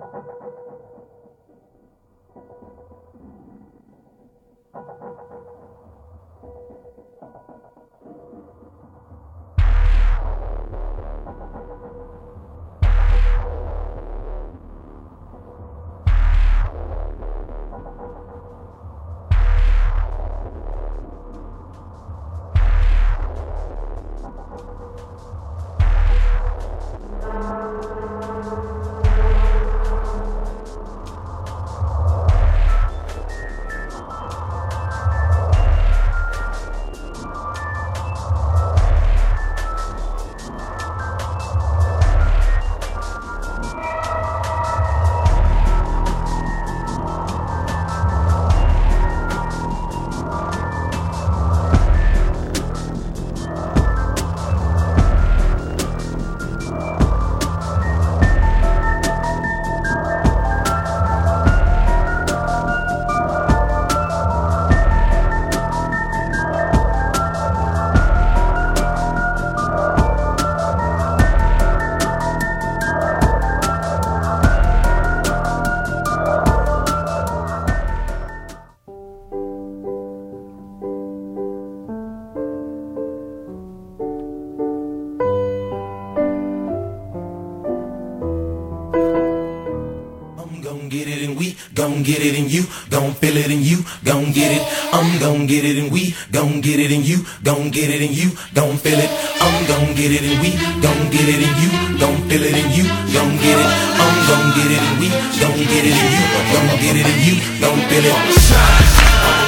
Get it and we gon' get it and you gon' feel it and you gon' get it. I'm gon' get it and we gon' get it and you gon' get it and you gon' feel it. I'm gon' get it and we gon' get it and you gon' feel it and you gon' get it. I'm gon' get it and we gon' get it and you gon' get it and you gon' feel it.